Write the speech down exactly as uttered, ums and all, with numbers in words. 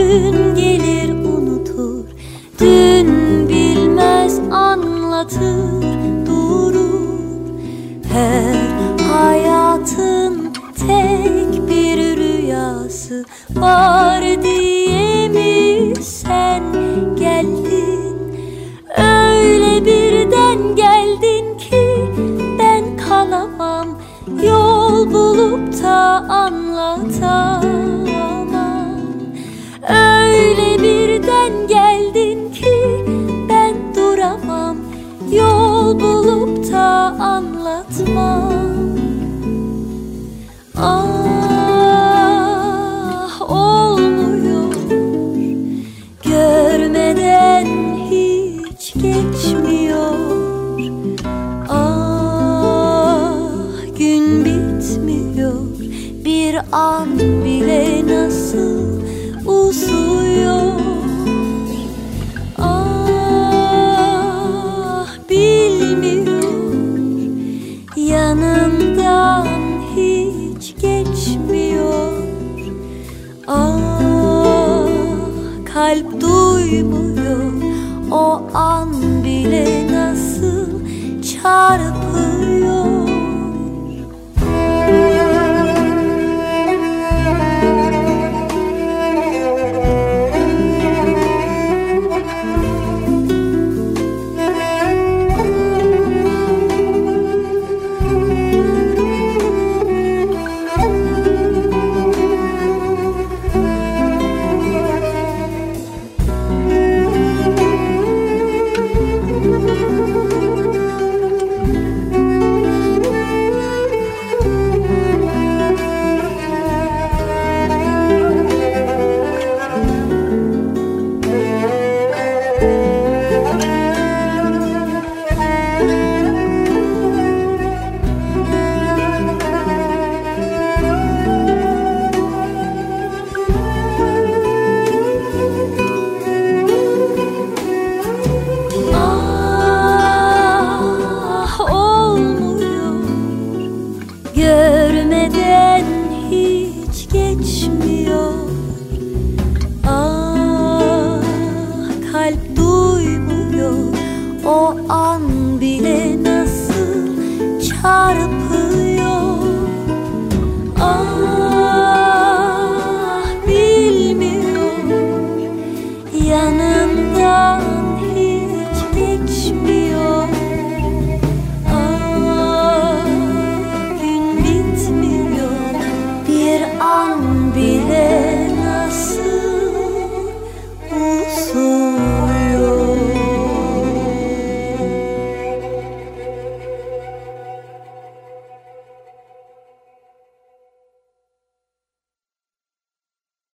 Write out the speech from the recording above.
gün gelir unutur, dün bilmez anlatır durur. Her hayatın tek bir rüyası var diye mi sen geldin? Öyle birden geldin ki ben kalamam, yol bulup da anlatamam. Öyle birden geldin ki ben duramam, yol bulup da anlatmam. Ah, olmuyor, görmeden hiç geçmiyor. Ah, gün bitmiyor, bir an bile nasıl uzuyor. Ah, bilmiyor, yanından hiç geçmiyor. Ah, kalp duymuyor, o an bile nasıl çarpıyor.